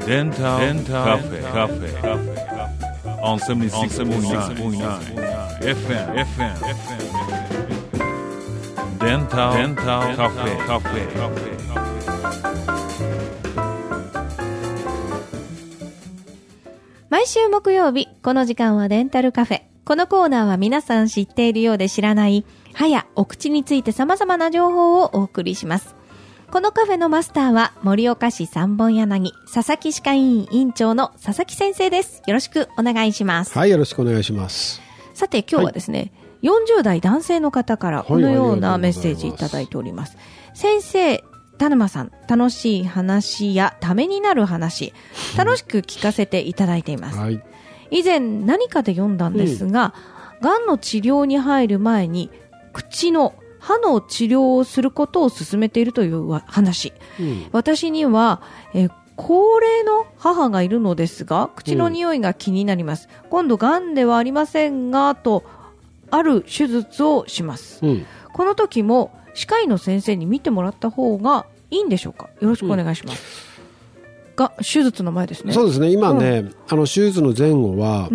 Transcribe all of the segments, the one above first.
Dental Cafe on 76.9 FM Dental Cafe。 毎週木曜日、この時間はデンタルカフェ。このコーナーは皆さん知っているようで知らない歯やお口について様々な情報をお送りします。このカフェのマスターは盛岡市三本柳佐々木歯科医院院長の佐々木先生です。よろしくお願いします。 はい、よろしくお願いします。 さて今日はですね、40代男性の方からこのようなメッセージいただいております。先生、田沼さん、楽しい話やためになる話、楽しく聞かせていただいています。 はい、 以前何かで読んだんですが、がんの治療に入る前に歯の治療をすることを勧めているという話、私には、高齢の母がいるのですが口の匂いが気になります、今度がんではありませんがとある手術をします、この時も歯科医の先生に見てもらった方がいいんでしょうか。よろしくお願いします、が手術の前ですね。 そうですね、今ね、手術の前後は、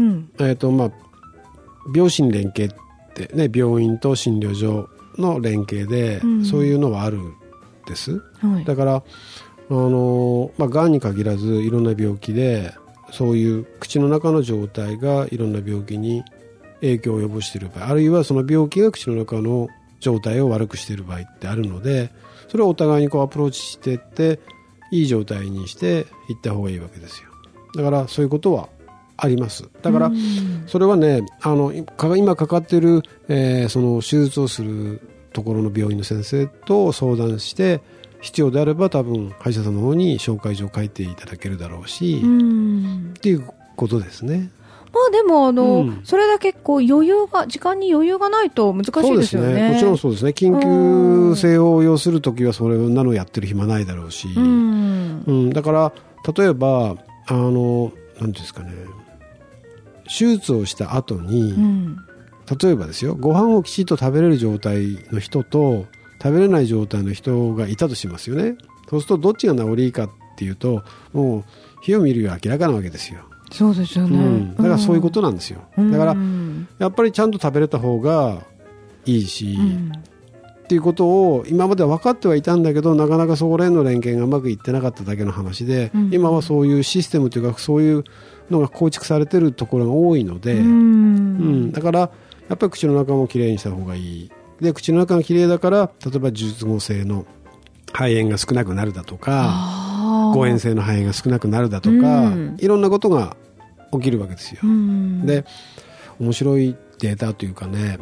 病診連携ってね、病院と診療所の連携で、そういうのはあるんです、だからがんに限らずいろんな病気でそういう口の中の状態がいろんな病気に影響を及ぼしている場合、あるいはその病気が口の中の状態を悪くしている場合ってあるので、それをお互いにアプローチしていっていい状態にしていった方がいいわけですよ。だからそういうことはあります。だからそれはね、今かかっている、その手術をするところの病院の先生と相談して必要であれば多分歯医者さんの方に紹介状を書いていただけるだろうしっていうことですね。 まあでもそれだけ時間に余裕がないと難しいですよね。 そうですね、もちろんそうですね。緊急性を要するときはそれなのをやってる暇ないだろうし、だから例えばなんていうんですかね、手術をした後に、例えばですよ、ご飯をきちっと食べれる状態の人と食べれない状態の人がいたとしますよね。そうするとどっちが治りいいかっていうと、もう火を見るより明らかなわけですよ。 そうですよね、 だからそういうことなんですよ、だからやっぱりちゃんと食べれた方がいいし、っていうことを今までは分かってはいたんだけど、なかなかそこら辺の連携がうまくいってなかっただけの話で、今はそういうシステムというかそういうのが構築されているところが多いので、だからやっぱり口の中もきれいにした方がいい。で、口の中がきれいだから、例えば術後性の肺炎が少なくなるだとか、誤嚥性の肺炎が少なくなるだとか、いろんなことが起きるわけですよ。で、面白いデータというかね、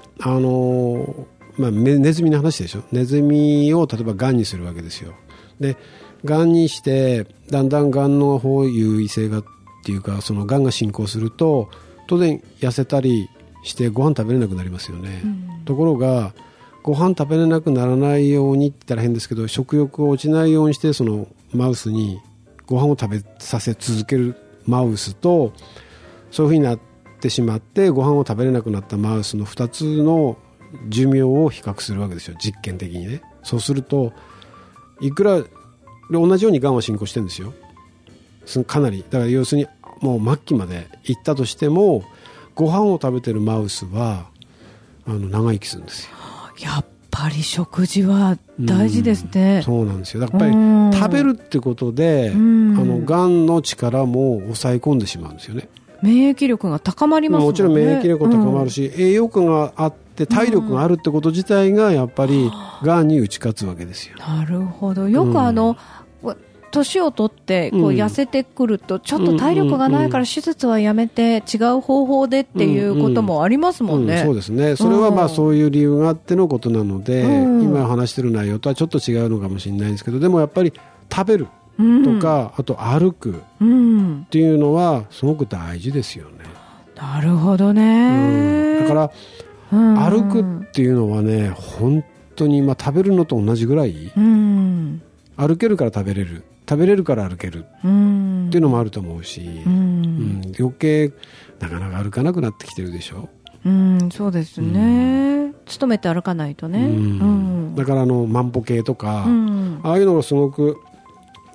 ネズミの話でしょ。ネズミを例えばがんにするわけですよ。で、がんにしてだんだんがんの方優位性がっていうか、そのがんが進行すると当然痩せたりしてご飯食べれなくなりますよね、ところがご飯食べれなくならないようにって言ったら変ですけど、食欲を落ちないようにしてそのマウスにご飯を食べさせ続けるマウスと、そういうふうになってしまってご飯を食べれなくなったマウスの2つの寿命を比較するわけですよ、実験的にね。そうするといくら同じようにがんは進行してるんですよ、かなり。だから要するにもう末期まで行ったとしても、ご飯を食べてるマウスは長生きするんですよ。 やっぱり食事は大事ですね、 そうなんですよ。だからやっぱり食べるってことで、がんの力も抑え込んでしまうんですよね。 免疫力が高まりますもんね。 もちろん免疫力が高まるし、栄養価があって体力があるってこと自体がやっぱりがんに打ち勝つわけですよ。 なるほど。よく年を取って痩せてくるとちょっと体力がないから手術はやめて違う方法でっていうこともありますもんね、 そうですね。それはそういう理由があってのことなので、今話している内容とはちょっと違うのかもしれないですけど、でもやっぱり食べるとか、あと歩くっていうのはすごく大事ですよね。 なるほどね、 だから歩くっていうのはね、本当に食べるのと同じぐらい、歩けるから食べれる、食べれるから歩けるっていうのもあると思うし、余計なかなか歩かなくなってきてるでしょ。 そうですね、努めて歩かないとね、 だから万歩計とか、ああいうのがすごく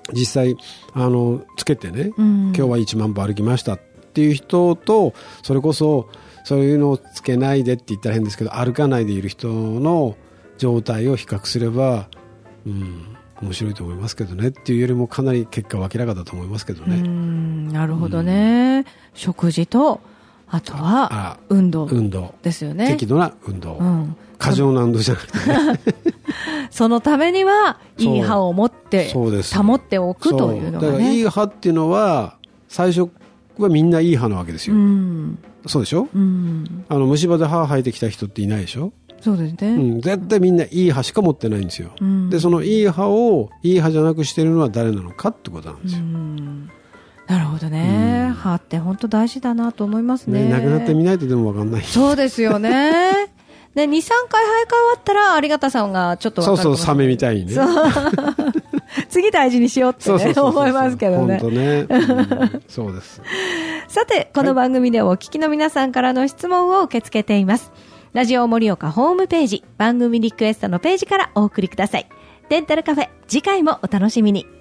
実際つけてね、今日は1万歩歩きましたっていう人と、それこそそういうのをつけないでって言ったら変ですけど、歩かないでいる人の状態を比較すれば、面白いと思いますけどねっていうよりも、かなり結果は明らかだと思いますけどね。 なるほどね。食事と、あとは運動ですよね。 適度な運動、過剰な運動じゃなくてねそのためにはいい歯を持って保っておくというのがね。 だからいい歯っていうのは最初はみんないい歯なわけですよ。そうでしょ。虫歯で歯生えてきた人っていないでしょ。 そうですね。 絶対みんないい歯しか持ってないんですよ。でそのいい歯をいい歯じゃなくしてるのは誰なのかってことなんですよ。 なるほどね。歯って本当大事だなと思いますね。 なくなってみないとでも分かんない。 そうですよね。で、2、3回生え変わったら、有方さんがちょっと分かるかもしれない。 サメみたいにね。 次大事にしようってね、思いますけどね。 本当ね。そうです。 さて、この番組でお聞きの皆さんからの質問を受け付けています。ラジオ盛岡ホームページ、番組リクエストのページからお送りください。デンタルカフェ、次回もお楽しみに。